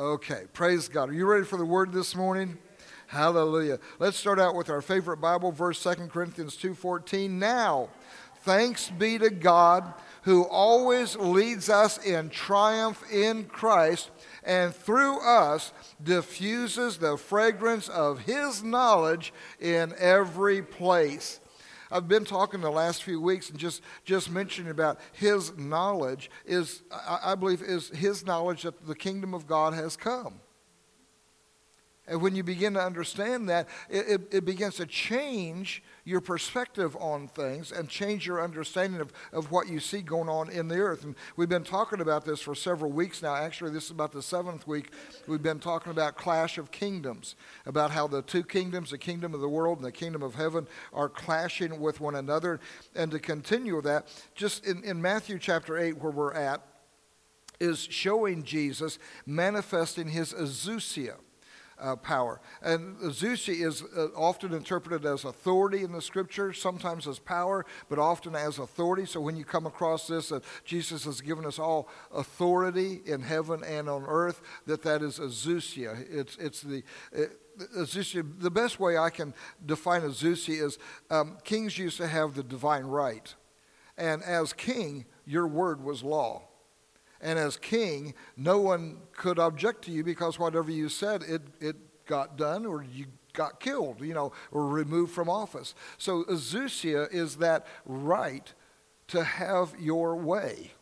Okay, praise God. Are you ready for the word this morning? Hallelujah. Let's start out with our favorite Bible verse, 2 Corinthians 2:14. Now, thanks be to God who always leads us in triumph in Christ and through us diffuses the fragrance of his knowledge in every place. I've been talking the last few weeks and just mentioning about his knowledge is, I believe, is his knowledge that the kingdom of God has come. And when you begin to understand that, it begins to change your perspective on things and change your understanding of what you see going on in the earth. And we've been talking about this for several weeks now. Actually, this is about the seventh week. We've been talking about clash of kingdoms, about how the two kingdoms, the kingdom of the world and the kingdom of heaven, are clashing with one another. And to continue with that, just in Matthew chapter 8, where we're at, is showing Jesus manifesting his exousia. Power. And exousia is often interpreted as authority in the scripture, sometimes as power, but often as authority. So when you come across this, Jesus has given us all authority in heaven and on earth, that is exousia. It's the exousia. The best way I can define exousia is kings used to have the divine right. And as king, your word was law. And as king, no one could object to you because whatever you said, it got done or you got killed, or removed from office. So exousia is that right to have your way.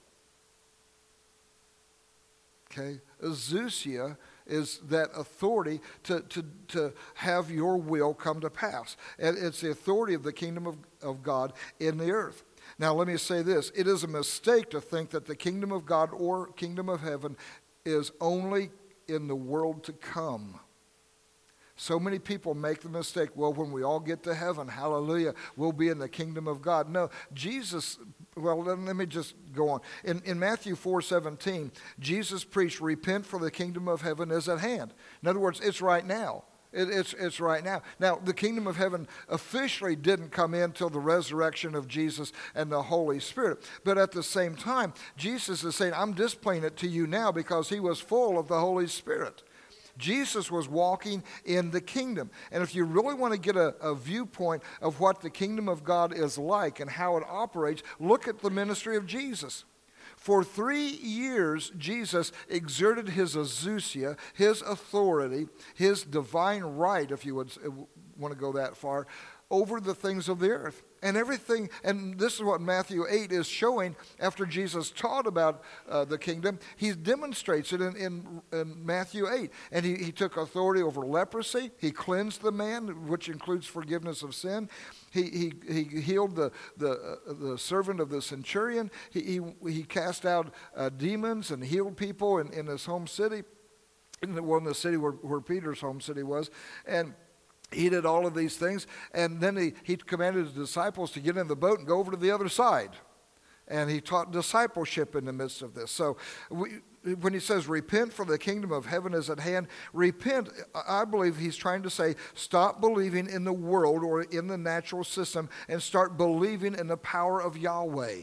Okay? Exousia is that authority to have your will come to pass. And it's the authority of the kingdom of God in the earth. Now, let me say this. It is a mistake to think that the kingdom of God or kingdom of heaven is only in the world to come. So many people make the mistake, well, when we all get to heaven, hallelujah, we'll be in the kingdom of God. No, Jesus, well, let me just go on. In Matthew 4:17, Jesus preached, repent for the kingdom of heaven is at hand. In other words, it's right now. It's right now. Now, the kingdom of heaven officially didn't come in till the resurrection of Jesus and the Holy Spirit. But at the same time, Jesus is saying, I'm displaying it to you now because he was full of the Holy Spirit. Jesus was walking in the kingdom. And if you really want to get a viewpoint of what the kingdom of God is like and how it operates, look at the ministry of Jesus. For 3 years, Jesus exerted his exousia, his authority, his divine right, if you would want to go that far, over the things of the earth. And everything, and this is what Matthew 8 is showing after Jesus taught about the kingdom. He demonstrates it in Matthew 8. And he took authority over leprosy. He cleansed the man, which includes forgiveness of sin. He healed the servant of the centurion. He cast out demons and healed people in his home city, in the city where Peter's home city was. And he did all of these things, and then he commanded his disciples to get in the boat and go over to the other side. And he taught discipleship in the midst of this. So when he says, repent for the kingdom of heaven is at hand, repent, I believe he's trying to say, stop believing in the world or in the natural system and start believing in the power of Yahweh.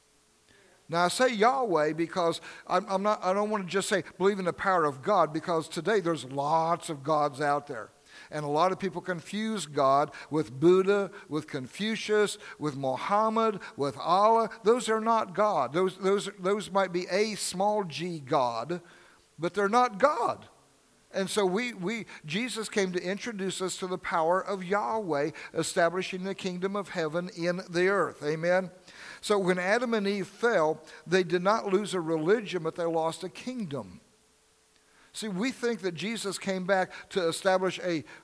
Now, I say Yahweh because I don't want to just say believe in the power of God, because today there's lots of gods out there. And a lot of people confuse God with Buddha, with Confucius, with Muhammad, with Allah. Those are not God. Those might be a small g God, but they're not God. And so Jesus came to introduce us to the power of Yahweh, establishing the kingdom of heaven in the earth. Amen? So when Adam and Eve fell, they did not lose a religion, but they lost a kingdom. See, we think that Jesus came back to establish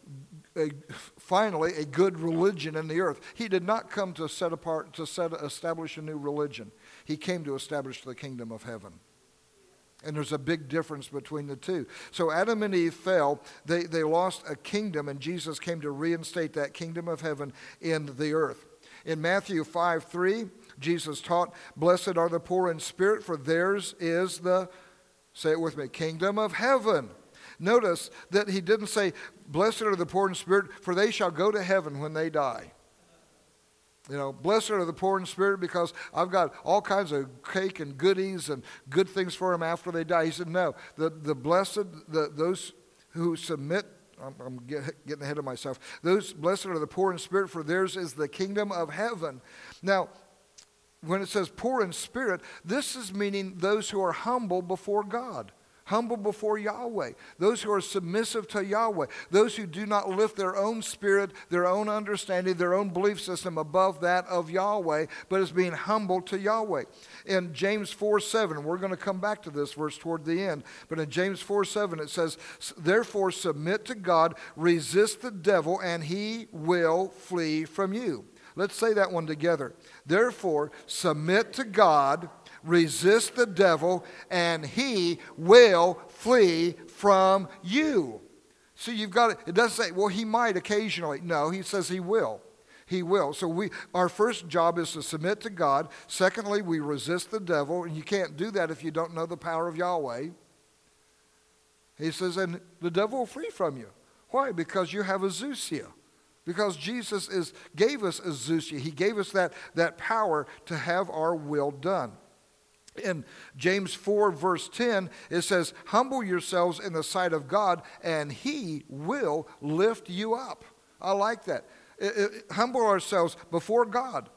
finally a good religion in the earth. He did not come to establish a new religion. He came to establish the kingdom of heaven. And there's a big difference between the two. So Adam and Eve fell. They lost a kingdom, and Jesus came to reinstate that kingdom of heaven in the earth. In Matthew 5:3, Jesus taught, blessed are the poor in spirit, for theirs is the, say it with me, kingdom of heaven. Notice that he didn't say, blessed are the poor in spirit, for they shall go to heaven when they die. Blessed are the poor in spirit because I've got all kinds of cake and goodies and good things for them after they die. He said, no, the blessed, those who submit, I'm getting ahead of myself. Those blessed are the poor in spirit, for theirs is the kingdom of heaven. Now, when it says poor in spirit, this is meaning those who are humble before God. Humble before Yahweh, those who are submissive to Yahweh, those who do not lift their own spirit, their own understanding, their own belief system above that of Yahweh, but is being humble to Yahweh. In James 4:7, we're going to come back to this verse toward the end, but in James 4:7 it says, therefore submit to God, resist the devil, and he will flee from you. Let's say that one together. Therefore submit to God, resist the devil, and he will flee from you. So you've got it doesn't say, well, he might occasionally. No, he says he will. He will. So our first job is to submit to God. Secondly, we resist the devil, and you can't do that if you don't know the power of Yahweh. He says, and the devil will flee from you. Why? Because you have Azusia. Because Jesus gave us Azusia. He gave us that power to have our will done. In James 4, verse 10, it says, humble yourselves in the sight of God, and he will lift you up. I like that. Humble ourselves before God.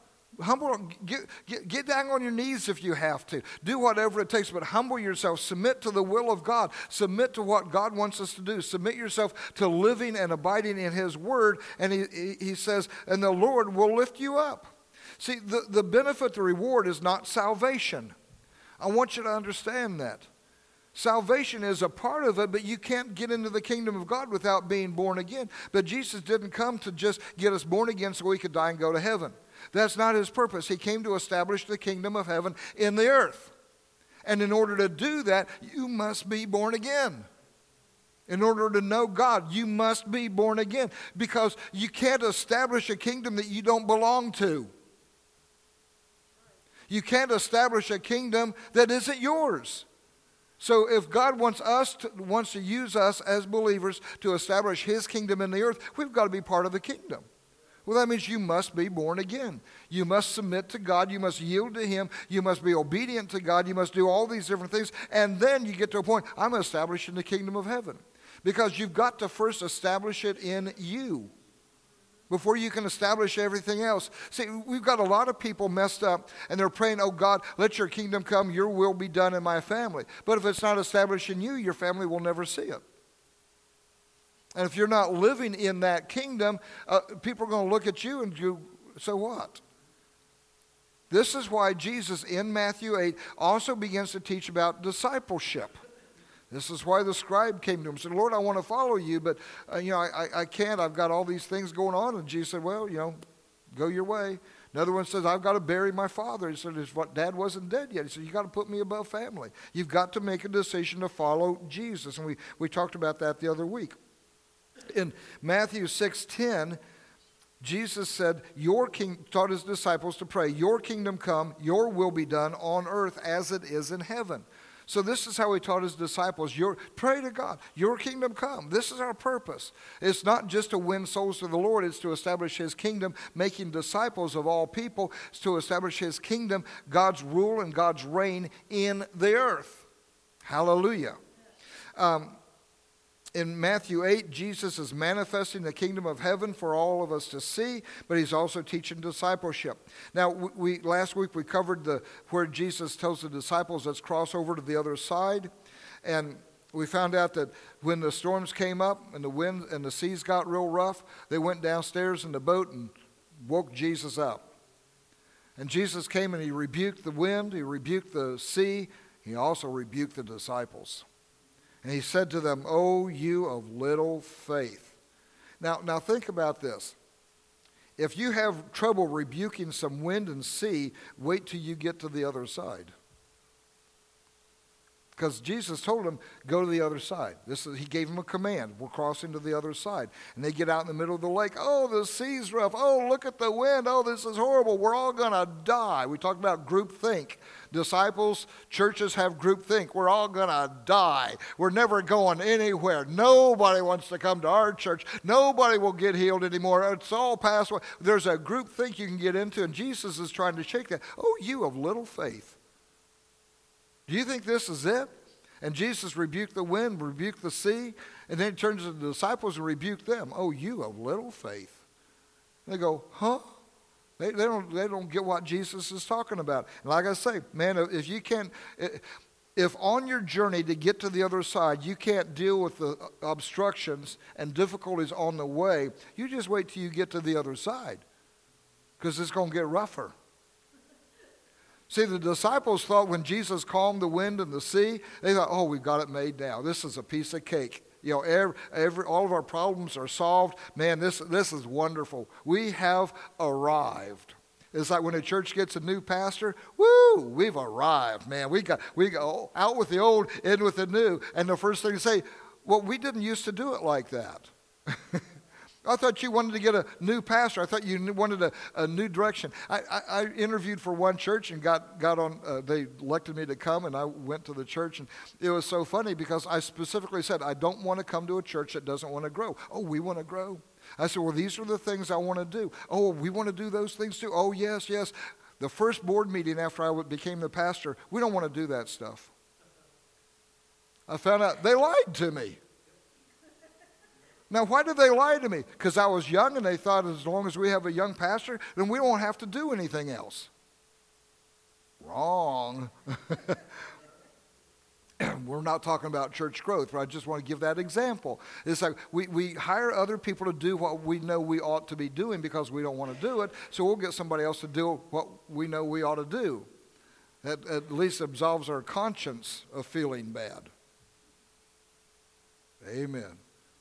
Get down on your knees if you have to. Do whatever it takes, but humble yourself. Submit to the will of God. Submit to what God wants us to do. Submit yourself to living and abiding in his word. And he says, and the Lord will lift you up. See, the benefit, the reward is not salvation. I want you to understand that. Salvation is a part of it, but you can't get into the kingdom of God without being born again. But Jesus didn't come to just get us born again so we could die and go to heaven. That's not his purpose. He came to establish the kingdom of heaven in the earth. And in order to do that, you must be born again. In order to know God, you must be born again. Because you can't establish a kingdom that you don't belong to. You can't establish a kingdom that isn't yours. So if God wants to use us as believers to establish his kingdom in the earth, we've got to be part of the kingdom. Well, that means you must be born again. You must submit to God. You must yield to him. You must be obedient to God. You must do all these different things. And then you get to a point, I'm establishing the kingdom of heaven. Because you've got to first establish it in you before you can establish everything else. See, we've got a lot of people messed up, and they're praying, oh God, let your kingdom come, your will be done in my family. But if it's not established in you, your family will never see it. And if you're not living in that kingdom, people are going to look at you and go, so what? This is why Jesus in Matthew 8 also begins to teach about discipleship. This is why the scribe came to him and said, Lord, I want to follow you, but I can't. I've got all these things going on. And Jesus said, well, go your way. Another one says, I've got to bury my father. He said, Dad wasn't dead yet. He said, you got to put me above family. You've got to make a decision to follow Jesus. And we talked about that the other week. In Matthew 6:10, Jesus said, taught his disciples to pray, your kingdom come, your will be done on earth as it is in heaven. So this is how he taught his disciples, pray to God, your kingdom come. This is our purpose. It's not just to win souls to the Lord, it's to establish his kingdom, making disciples of all people. It's to establish his kingdom, God's rule and God's reign in the earth. Hallelujah. In Matthew 8, Jesus is manifesting the kingdom of heaven for all of us to see, but he's also teaching discipleship. Now, last week we covered where Jesus tells the disciples, let's cross over to the other side. And we found out that when the storms came up and the wind and the seas got real rough, they went downstairs in the boat and woke Jesus up. And Jesus came and he rebuked the wind, he rebuked the sea, he also rebuked the disciples. And he said to them, "O you of little faith." Now think about this. If you have trouble rebuking some wind and sea, wait till you get to the other side. Because Jesus told them, go to the other side. He gave them a command. We're crossing to the other side. And they get out in the middle of the lake. Oh, the sea's rough. Oh, look at the wind. Oh, this is horrible. We're all going to die. We talked about group think. Disciples, churches have group think. We're all going to die. We're never going anywhere. Nobody wants to come to our church. Nobody will get healed anymore. It's all past. There's a group think you can get into, and Jesus is trying to shake that. Oh, you of little faith. Do you think this is it? And Jesus rebuked the wind, rebuked the sea, and then he turns to the disciples and rebuked them. Oh, you of little faith. And they go, huh? They don't get what Jesus is talking about. And like I say, man, if on your journey to get to the other side, you can't deal with the obstructions and difficulties on the way, you just wait till you get to the other side, because it's going to get rougher. See, the disciples thought when Jesus calmed the wind and the sea, they thought, oh, we've got it made now. This is a piece of cake. You know, all of our problems are solved. Man, this is wonderful. We have arrived. It's like when a church gets a new pastor, woo, we've arrived, man. We got out with the old, in with the new. And the first thing to say, well, we didn't used to do it like that. I thought you wanted to get a new pastor. I thought you wanted a new direction. I interviewed for one church and got on, they elected me to come, and I went to the church. And it was so funny because I specifically said, I don't want to come to a church that doesn't want to grow. Oh, we want to grow. I said, well, these are the things I want to do. Oh, we want to do those things too. Oh, yes. The first board meeting after I became the pastor, we don't want to do that stuff. I found out they lied to me. Now, why did they lie to me? Because I was young and they thought as long as we have a young pastor, then we don't have to do anything else. Wrong. We're not talking about church growth, but I just want to give that example. It's like we hire other people to do what we know we ought to be doing because we don't want to do it, so we'll get somebody else to do what we know we ought to do. That at least absolves our conscience of feeling bad. Amen.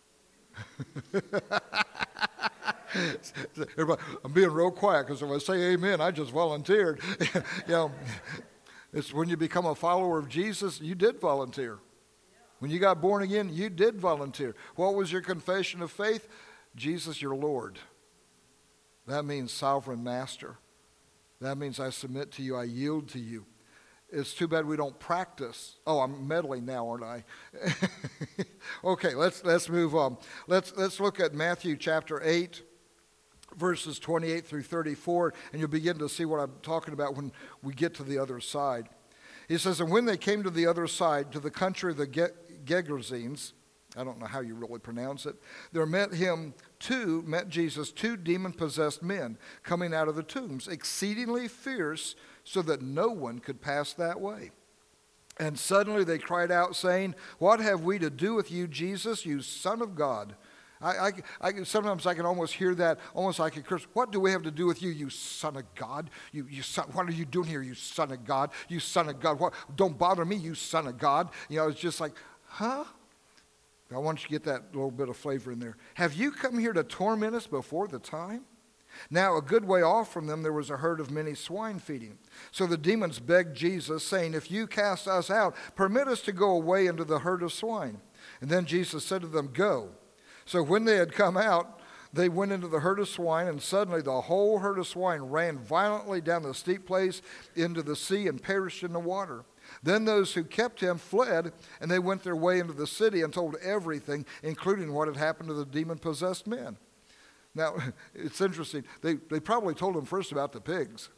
Everybody, I'm being real quiet because if I say amen, I just volunteered. You know, it's when you become a follower of Jesus, you did volunteer. When you got born again, you did volunteer. What was your confession of faith? Jesus, your Lord. That means sovereign master. That means I submit to you, I yield to you. It's too bad we don't practice. Oh, I'm meddling now, aren't I? Okay, let's move on. Let's look at Matthew chapter 8, verses 28 through 34, and you'll begin to see what I'm talking about when we get to the other side. He says, and when they came to the other side, to the country of the Gergesenes, I don't know how you really pronounce it, there met Jesus two demon-possessed men coming out of the tombs, exceedingly fierce, so that no one could pass that way. And suddenly they cried out, saying, what have we to do with you, Jesus, you Son of God? Sometimes I can almost hear that, almost like a curse. What do we have to do with you, you Son of God? You son, what are you doing here, you Son of God? You Son of God. What? Don't bother me, you Son of God. You know, it's just like, huh? I want you to get that little bit of flavor in there. Have you come here to torment us before the time? Now, a good way off from them, there was a herd of many swine feeding. So the demons begged Jesus, saying, if you cast us out, permit us to go away into the herd of swine. And then Jesus said to them, go. So when they had come out, they went into the herd of swine, and suddenly the whole herd of swine ran violently down the steep place into the sea and perished in the water. Then those who kept him fled, and they went their way into the city and told everything, including what had happened to the demon-possessed men. Now, it's interesting. They probably told him first about the pigs.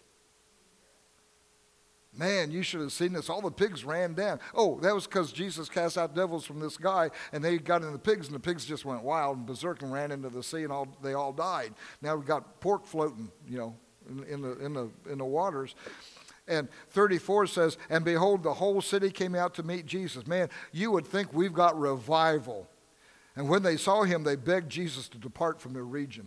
Man, you should have seen this. All the pigs ran down. Oh, that was because Jesus cast out devils from this guy, and they got in the pigs, and the pigs just went wild and berserk and ran into the sea, and they all died. Now we've got pork floating, you know, in the waters. And 34 says, and behold, the whole city came out to meet Jesus. Man, you would think we've got revival. And when they saw him, they begged Jesus to depart from their region.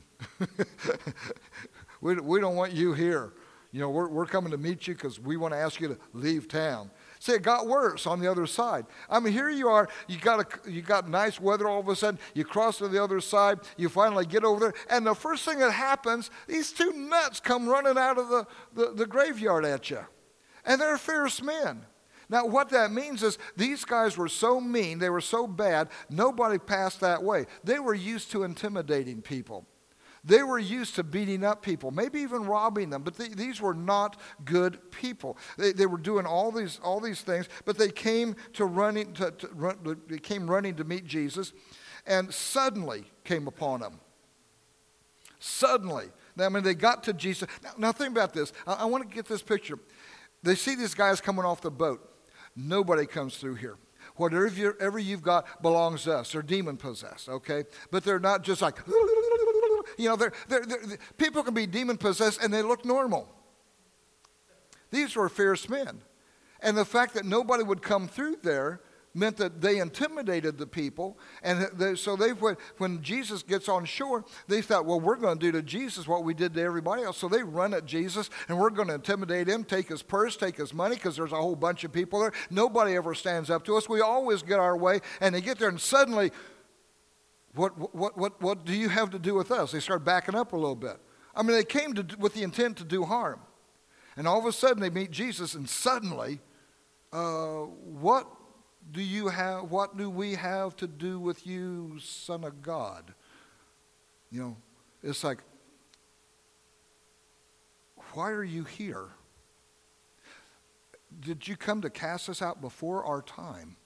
We don't want you here. You know, we're coming to meet you because we want to ask you to leave town. See, it got worse on the other side. I mean, here you are. You got nice weather all of a sudden. You cross to the other side. You finally get over there. And the first thing that happens, these two nuts come running out of the graveyard at you. And they're fierce men. Now, what that means is these guys were so mean, they were so bad, nobody passed that way. They were used to intimidating people. They were used to beating up people, maybe even robbing them, but these were not good people. They were doing all these things, but they came running to meet Jesus, and suddenly came upon them. Suddenly. I mean, they got to Jesus. Now think about this. I want to get this picture. They see these guys coming off the boat. Nobody comes through here. Whatever you've got belongs to us. They're demon-possessed, okay? But they're not just like, you know, people can be demon-possessed and they look normal. These were fierce men. And the fact that nobody would come through there meant that they intimidated the people. And when Jesus gets on shore, they thought, well, we're going to do to Jesus what we did to everybody else. So they run at Jesus, and we're going to intimidate him, take his purse, take his money, because there's a whole bunch of people there. Nobody ever stands up to us. We always get our way. And they get there, and suddenly, what do you have to do with us? They start backing up a little bit. I mean, they came with the intent to do harm. And all of a sudden, they meet Jesus, and suddenly, what do we have to do with you, Son of God? You know, it's like, why are you here? Did you come to cast us out before our time?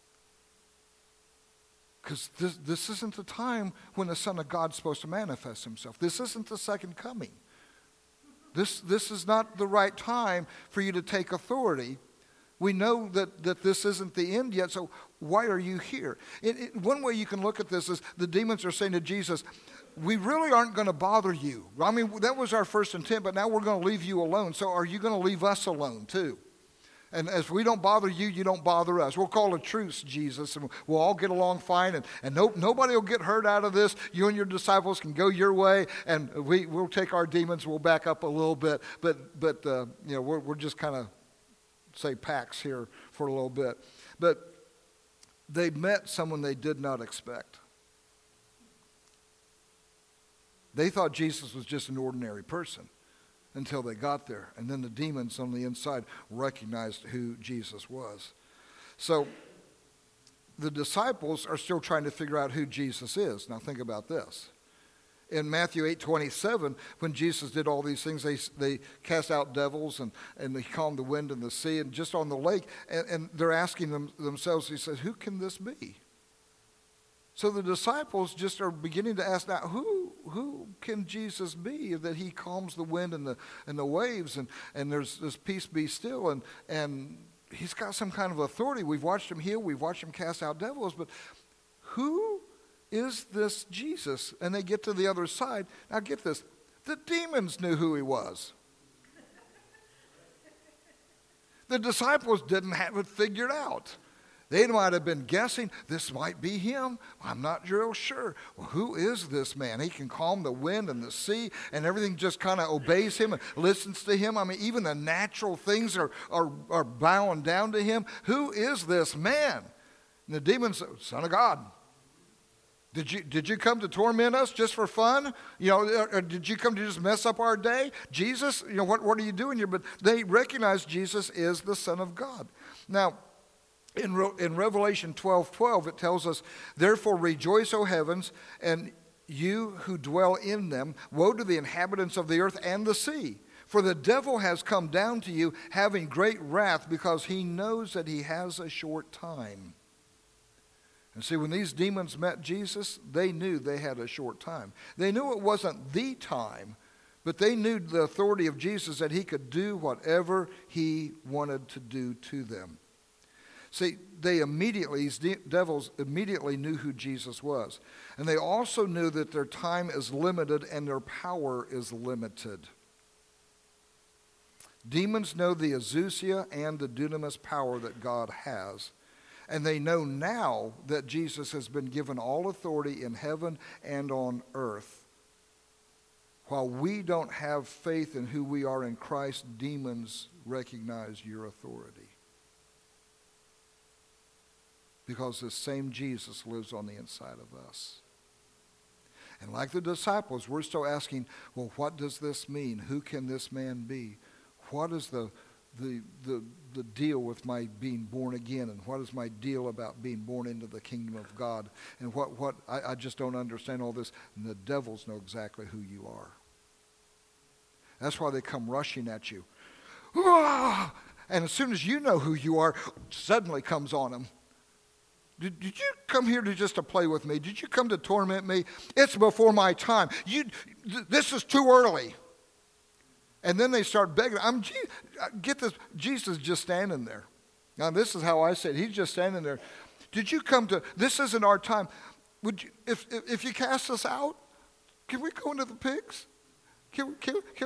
Because this isn't the time when the Son of God's supposed to manifest himself. This isn't the second coming. This is not the right time for you to take authority. We know that this isn't the end yet, so why are you here? One way you can look at this is the demons are saying to Jesus, we really aren't going to bother you. I mean, that was our first intent, but now we're going to leave you alone. So are you going to leave us alone too? And as we don't bother you, you don't bother us. We'll call a truce, Jesus, and we'll all get along fine, and nobody will get hurt out of this. You and your disciples can go your way, and we'll take our demons, we'll back up a little bit, but you know, we're just kind of say Pax here for a little bit. But they met someone they did not expect. They thought Jesus was just an ordinary person until they got there. And then the demons on the inside recognized who Jesus was. So the disciples are still trying to figure out who Jesus is. Now think about this. In Matthew 8:27, when Jesus did all these things, they cast out devils and they calmed the wind and the sea and just on the lake. And they're asking themselves, he says, who can this be? So the disciples just are beginning to ask now, who can Jesus be that he calms the wind and the waves and there's this peace be still and he's got some kind of authority. We've watched him heal, we've watched him cast out devils, but who is this Jesus? And they get to the other side. Now get this. The demons knew who he was. The disciples didn't have it figured out. They might have been guessing, this might be him. I'm not real sure. Well, who is this man? He can calm the wind and the sea, and everything just kind of obeys him and listens to him. I mean, even the natural things are bowing down to him. Who is this man? And the demons said, Son of God. Did you come to torment us just for fun? You know, or did you come to just mess up our day? Jesus, you know, what are you doing here? But they recognize Jesus is the Son of God. Now, in Revelation 12:12, it tells us, therefore rejoice, O heavens, and you who dwell in them. Woe to the inhabitants of the earth and the sea. For the devil has come down to you, having great wrath, because he knows that he has a short time. And see, when these demons met Jesus, they knew they had a short time. They knew it wasn't the time, but they knew the authority of Jesus, that he could do whatever he wanted to do to them. See, these devils immediately knew who Jesus was. And they also knew that their time is limited and their power is limited. Demons know the exousia and the dunamis power that God has. And they know now that Jesus has been given all authority in heaven and on earth. While we don't have faith in who we are in Christ, demons recognize your authority. Because the same Jesus lives on the inside of us. And like the disciples, we're still asking, well, what does this mean? Who can this man be? What is the the deal with my being born again, and what is my deal about being born into the kingdom of God, and what I just don't understand all this. And the devils know exactly who you are. That's why they come rushing at you. And as soon as you know who you are, suddenly comes on them. Did you come here to play with me? Did you come to torment me? It's before my time. This is too early. And then they start begging. Get this, Jesus is just standing there. Now this is how I say it. He's just standing there. Did you come to, this isn't our time. Would you, if you cast us out, can we go into the pigs? Would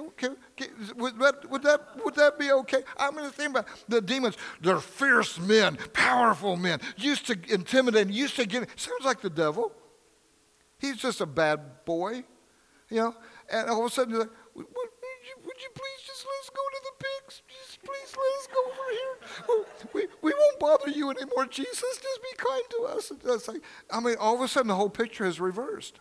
that be okay? I mean, the thing about the demons, they're fierce men, powerful men, used to intimidate, used to get, sounds like the devil. He's just a bad boy, and all of a sudden you're like, would you please just let us go to the pigs? Just please let us go over here. We won't bother you anymore, Jesus. Just be kind to us. And that's like, all of a sudden the whole picture is reversed.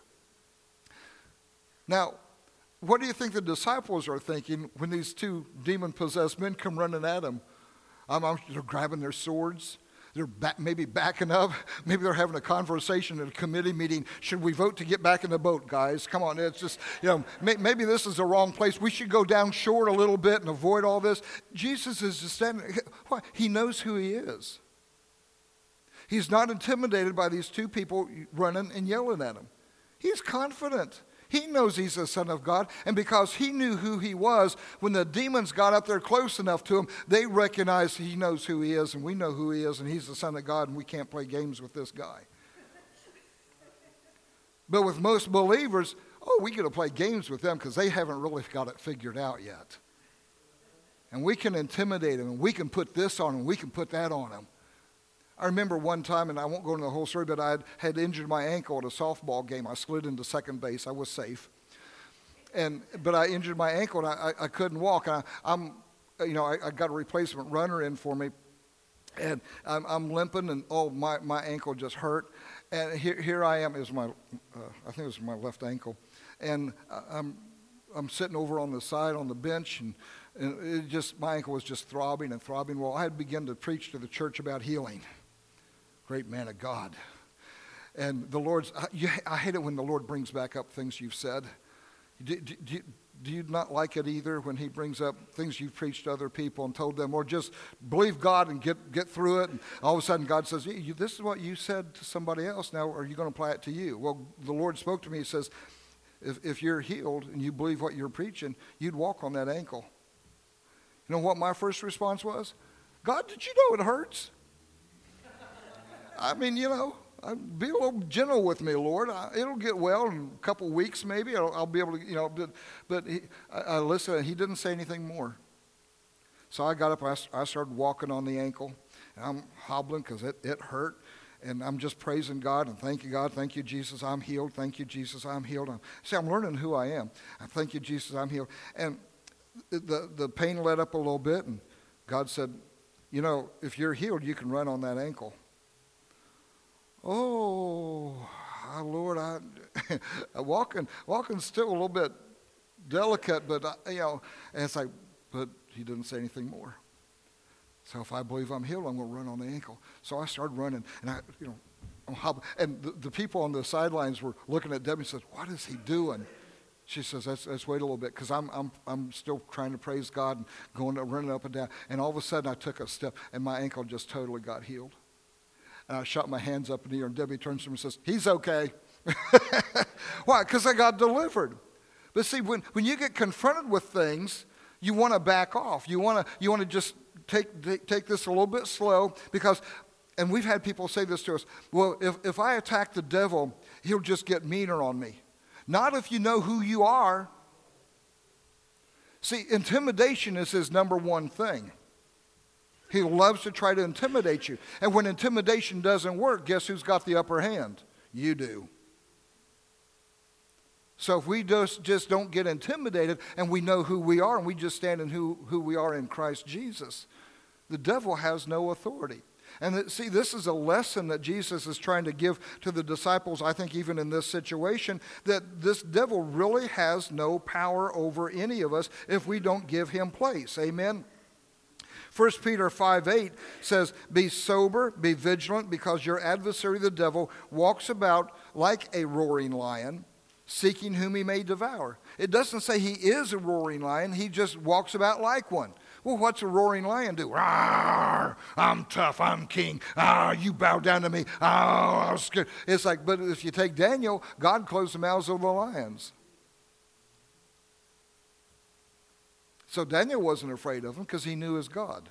Now, what do you think the disciples are thinking when these two demon-possessed men come running at them? They're grabbing their swords. They're maybe backing up. Maybe they're having a conversation at a committee meeting. Should we vote to get back in the boat, guys? Come on, it's just, maybe this is the wrong place. We should go down short a little bit and avoid all this. Jesus is just standing. Why? He knows who he is. He's not intimidated by these two people running and yelling at him. He's confident. He knows he's the Son of God, and because he knew who he was, when the demons got up there close enough to him, they recognized he knows who he is, and we know who he is, and he's the Son of God, and we can't play games with this guy. But with most believers, we get to play games with them because they haven't really got it figured out yet. And we can intimidate them, and we can put this on them, and we can put that on them. I remember one time, and I won't go into the whole story, but I had injured my ankle at a softball game. I slid into second base. I was safe. But I injured my ankle, and I couldn't walk. I got a replacement runner in for me, and I'm limping, and my ankle just hurt. And here I am. I think it was my left ankle. And I'm sitting over on the side on the bench, and my ankle was just throbbing and throbbing. Well, I had begun to preach to the church about healing. Great man of God. And the Lord's, I hate it when the Lord brings back up things you've said. Do you not like it either when he brings up things you've preached to other people and told them, or just believe God and get through it, and all of a sudden God says, this is what you said to somebody else, now are you going to apply it to you? Well, the Lord spoke to me. He says, if you're healed and you believe what you're preaching, you'd walk on that ankle. You know what my first response was? God, did you know it hurts? Be a little gentle with me, Lord. It'll get well in a couple weeks maybe. I'll be able to, but I listened. He didn't say anything more. So I got up. I started walking on the ankle. And I'm hobbling because it hurt. And I'm just praising God and thank you, God. Thank you, Jesus, I'm healed. Thank you, Jesus, I'm healed. I'm learning who I am. Thank you, Jesus, I'm healed. And the pain let up a little bit, and God said, if you're healed, you can run on that ankle. Oh, Lord, walking still a little bit delicate, but and it's like, but he didn't say anything more. So if I believe I'm healed, I'm going to run on the ankle. So I started running, and I'm hobbling. And the people on the sidelines were looking at Debbie and said, "What is he doing?" She says, let's wait a little bit, because I'm still trying to praise God and running up and down. And all of a sudden I took a step, and my ankle just totally got healed. And I shot my hands up in the air, and Debbie turns to me and says, "He's okay." Why? Because I got delivered. But see, when you get confronted with things, you want to back off. You want to just take this a little bit slow, because, and we've had people say this to us, well, if I attack the devil, he'll just get meaner on me. Not if you know who you are. See, intimidation is his number one thing. He loves to try to intimidate you. And when intimidation doesn't work, guess who's got the upper hand? You do. So if we just don't get intimidated and we know who we are and we just stand in who we are in Christ Jesus, the devil has no authority. And see, this is a lesson that Jesus is trying to give to the disciples, I think even in this situation, that this devil really has no power over any of us if we don't give him place. Amen? 1 Peter 5:8 says, be sober, be vigilant, because your adversary the devil walks about like a roaring lion, seeking whom he may devour. It doesn't say he is a roaring lion. He just walks about like one. Well, what's a roaring lion do? Rawr, I'm tough, I'm king. You bow down to me. I'm scared. It's like, but if you take Daniel, God closed the mouths of the lions. So Daniel wasn't afraid of him because he knew his God.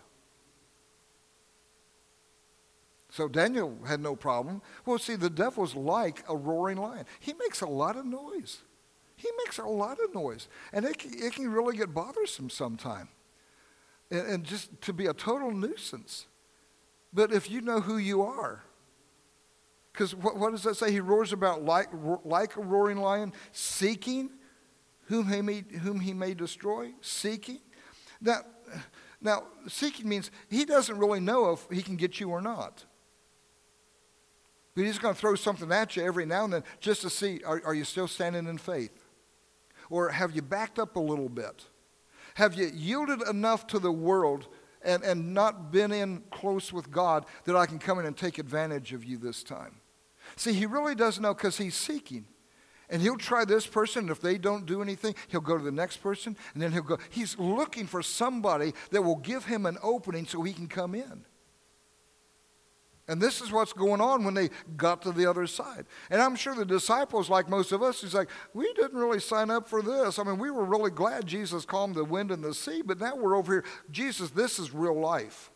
So Daniel had no problem. Well, see, the devil's like a roaring lion. He makes a lot of noise. He makes a lot of noise. And it can really get bothersome sometime. And just to be a total nuisance. But if you know who you are, because what does that say? He roars about like a roaring lion, seeking whom he may destroy. Seeking. Now, seeking means he doesn't really know if he can get you or not. But he's going to throw something at you every now and then just to see, are you still standing in faith? Or have you backed up a little bit? Have you yielded enough to the world and not been in close with God that I can come in and take advantage of you this time? See, he really doesn't know because he's seeking. And he'll try this person, and if they don't do anything, he'll go to the next person, and then he'll go. He's looking for somebody that will give him an opening so he can come in. And this is what's going on when they got to the other side. And I'm sure the disciples, like most of us, he's like, we didn't really sign up for this. I mean, we were really glad Jesus calmed the wind and the sea, but now we're over here. Jesus, this is real life.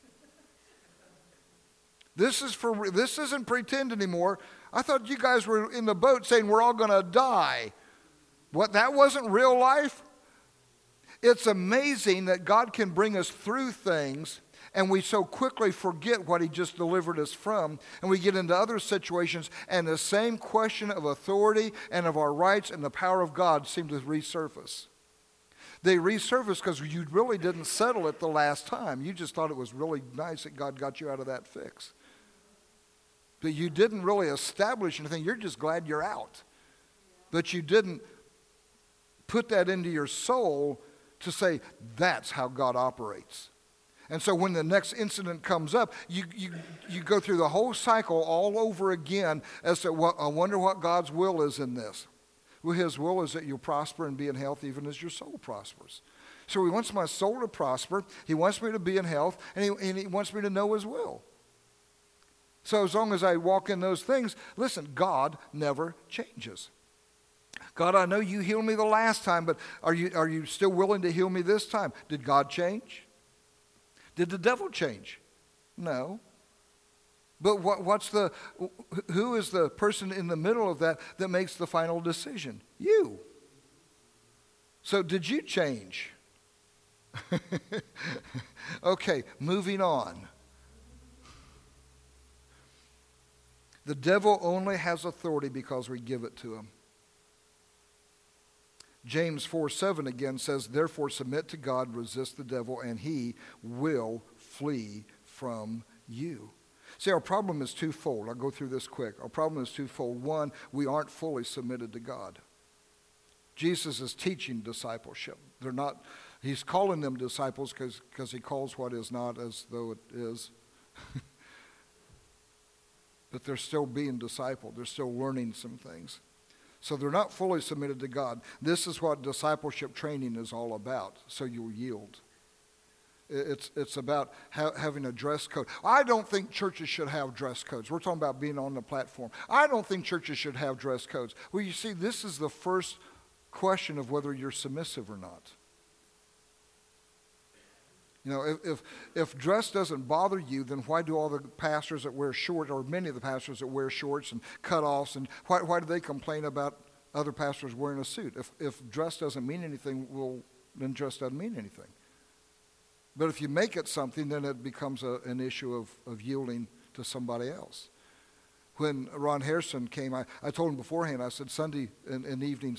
This isn't pretend anymore. I thought you guys were in the boat saying we're all going to die. What, that wasn't real life? It's amazing that God can bring us through things and we so quickly forget what he just delivered us from, and we get into other situations, and the same question of authority and of our rights and the power of God seem to resurface. They resurface because you really didn't settle it the last time. You just thought it was really nice that God got you out of that fix. But you didn't really establish anything. You're just glad you're out. But you didn't put that into your soul to say, that's how God operates. And so when the next incident comes up, you go through the whole cycle all over again as to, I wonder what God's will is in this. Well, his will is that you'll prosper and be in health even as your soul prospers. So he wants my soul to prosper. He wants me to be in health, and he wants me to know his will. So as long as I walk in those things, listen, God never changes. God, I know you healed me the last time, but are you still willing to heal me this time? Did God change? Did the devil change? No. But who is the person in the middle of that makes the final decision? You. So did you change? Okay, moving on. The devil only has authority because we give it to him. James 4:7 again says, therefore submit to God, resist the devil, and he will flee from you. See, our problem is twofold. I'll go through this quick. Our problem is twofold. One, we aren't fully submitted to God. Jesus is teaching discipleship. He's calling them disciples because he calls what is not as though it is. But they're still being discipled. They're still learning some things. So they're not fully submitted to God. This is what discipleship training is all about, so you'll yield. It's about having a dress code. I don't think churches should have dress codes. We're talking about being on the platform. I don't think churches should have dress codes. Well, you see, this is the first question of whether you're submissive or not. You know, if dress doesn't bother you, then why do all the pastors that wear shorts, or many of the pastors that wear shorts and cutoffs, and why do they complain about other pastors wearing a suit? If dress doesn't mean anything, well, then dress doesn't mean anything. But if you make it something, then it becomes an issue of yielding to somebody else. When Ron Harrison came, I told him beforehand, I said Sunday evening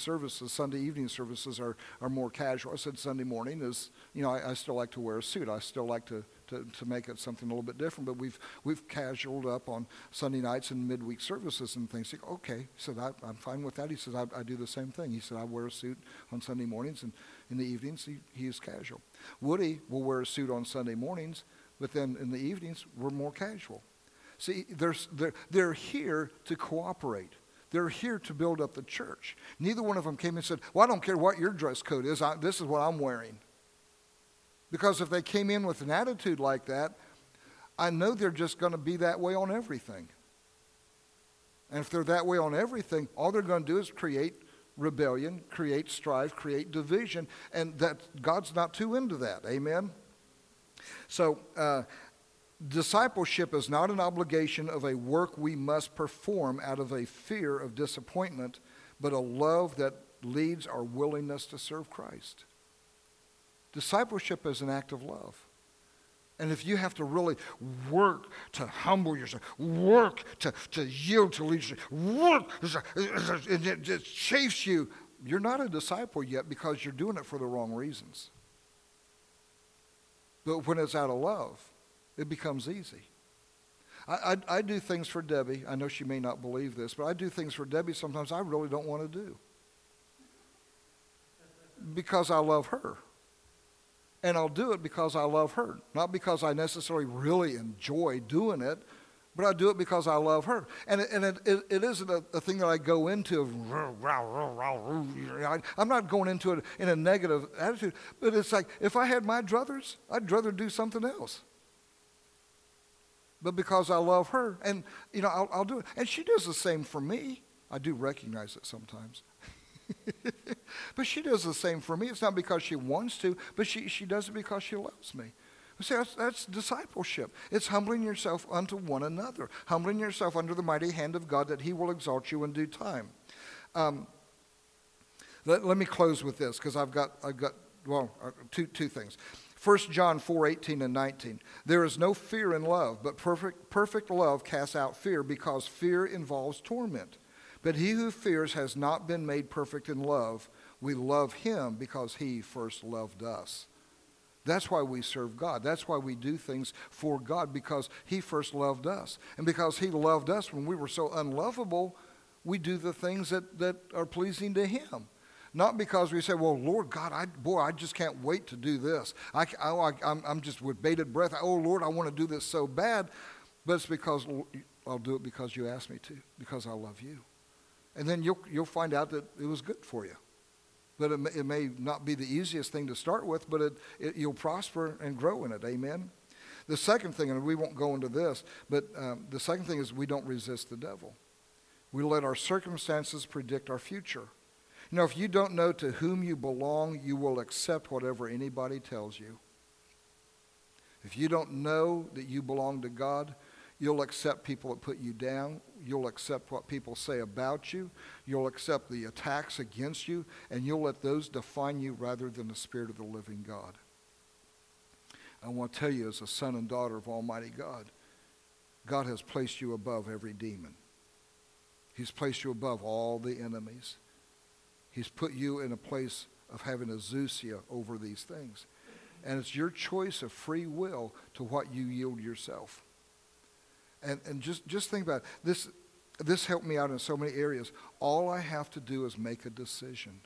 services are more casual. I said Sunday morning is, I still like to wear a suit. I still like to to make it something a little bit different. But we've casualed up on Sunday nights and midweek services and things. Like, okay, he said, I'm fine with that. He said, I do the same thing. He said, I wear a suit on Sunday mornings, and in the evenings he is casual. Woody will wear a suit on Sunday mornings, but then in the evenings we're more casual. See, they're here to cooperate. They're here to build up the church. Neither one of them came and said, well, I don't care what your dress code is. This is what I'm wearing. Because if they came in with an attitude like that, I know they're just going to be that way on everything. And if they're that way on everything, all they're going to do is create rebellion, create strife, create division. And that God's not too into that. Amen? So, discipleship is not an obligation of a work we must perform out of a fear of disappointment, but a love that leads our willingness to serve Christ. Discipleship is an act of love. And if you have to really work to humble yourself, work to yield to leadership, work, and it just chafes you, you're not a disciple yet because you're doing it for the wrong reasons. But when it's out of love, it becomes easy. I do things for Debbie. I know she may not believe this, but I do things for Debbie sometimes I really don't want to do. Because I love her. And I'll do it because I love her. Not because I necessarily really enjoy doing it, but I do it because I love her. And it isn't a thing that I go into of, I'm not going into it in a negative attitude, but it's like, if I had my druthers, I'd rather do something else. But because I love her, and, I'll do it. And she does the same for me. I do recognize it sometimes. But she does the same for me. It's not because she wants to, but she does it because she loves me. See, that's discipleship. It's humbling yourself unto one another, humbling yourself under the mighty hand of God that he will exalt you in due time. Let me close with this because I've got two things. 1 John 4:18 and 19. There is no fear in love, but perfect love casts out fear because fear involves torment. But he who fears has not been made perfect in love. We love him because he first loved us. That's why we serve God. That's why we do things for God, because he first loved us. And because he loved us when we were so unlovable, we do the things that are pleasing to him. Not because we say, well, Lord God, I just can't wait to do this. I'm just with bated breath. Oh, Lord, I want to do this so bad. But it's because I'll do it because you asked me to, because I love you. And then you'll find out that it was good for you. But it may not be the easiest thing to start with, but you'll prosper and grow in it. Amen? The second thing, and we won't go into this, but the second thing is we don't resist the devil. We let our circumstances predict our future. If you don't know to whom you belong, you will accept whatever anybody tells you. If you don't know that you belong to God, you'll accept people that put you down. You'll accept what people say about you. You'll accept the attacks against you, and you'll let those define you rather than the Spirit of the living God. I want to tell you, as a son and daughter of Almighty God, God has placed you above every demon. He's placed you above all the enemies. He's put you in a place of having a Zeusia over these things. And it's your choice of free will to what you yield yourself. And just think about it. This helped me out in so many areas. All I have to do is make a decision.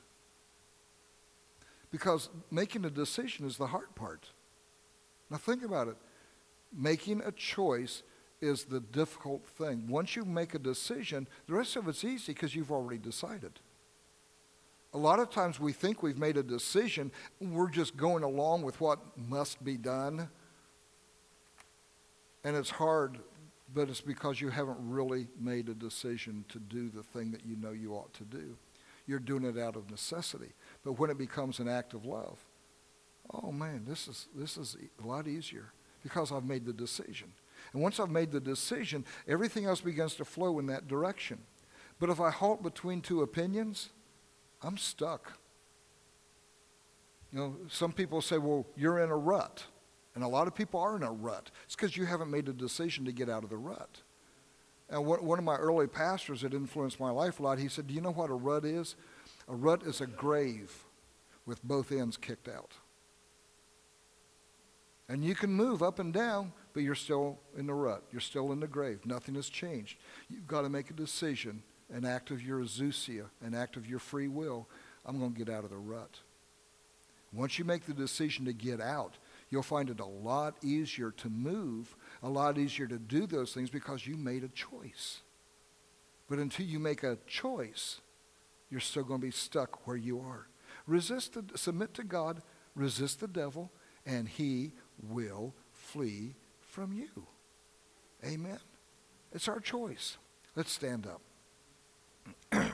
Because making a decision is the hard part. Now think about it. Making a choice is the difficult thing. Once you make a decision, the rest of it's easy because you've already decided. A lot of times we think we've made a decision. We're just going along with what must be done. And it's hard, but it's because you haven't really made a decision to do the thing that you know you ought to do. You're doing it out of necessity. But when it becomes an act of love, oh man, this is a lot easier because I've made the decision. And once I've made the decision, everything else begins to flow in that direction. But if I halt between two opinions, I'm stuck. Some people say, well, you're in a rut. And a lot of people are in a rut. It's because you haven't made a decision to get out of the rut. And one of my early pastors that influenced my life a lot, he said, do you know what a rut is? A rut is a grave with both ends kicked out. And you can move up and down, but you're still in the rut. You're still in the grave. Nothing has changed. You've got to make a decision, an act of your exousia, an act of your free will. I'm going to get out of the rut. Once you make the decision to get out, you'll find it a lot easier to move, a lot easier to do those things because you made a choice. But until you make a choice, you're still going to be stuck where you are. Submit to God, resist the devil, and he will flee from you. Amen. It's our choice. Let's stand up.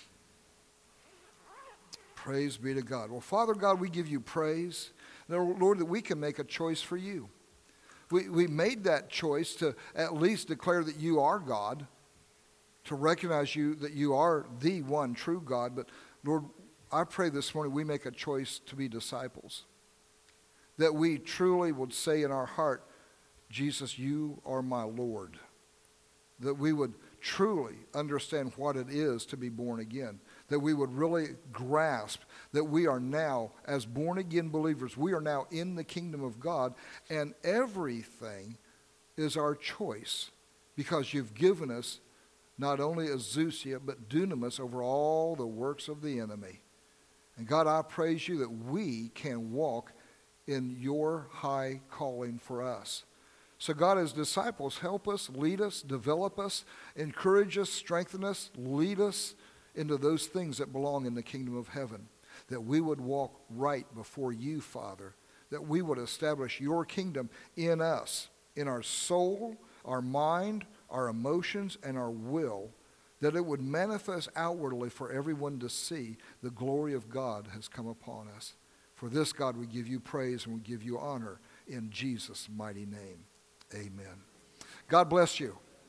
Praise be to God. Well, Father God, we give you praise. Lord, that we can make a choice for you. We made that choice to at least declare that you are God, to recognize you that you are the one true God. But Lord, I pray this morning we make a choice to be disciples. That we truly would say in our heart, Jesus, you are my Lord. That we would truly understand what it is to be born again. That we would really grasp that we are now, as born again believers, we are now in the kingdom of God, and everything is our choice because you've given us not only exousia, but dunamis over all the works of the enemy. And God, I praise you that we can walk in your high calling for us. So God, as disciples, help us, lead us, develop us, encourage us, strengthen us, lead us into those things that belong in the kingdom of heaven, that we would walk right before you, Father, that we would establish your kingdom in us, in our soul, our mind, our emotions, and our will, that it would manifest outwardly for everyone to see the glory of God has come upon us. For this, God, we give you praise and we give you honor in Jesus' mighty name. Amen. God bless you.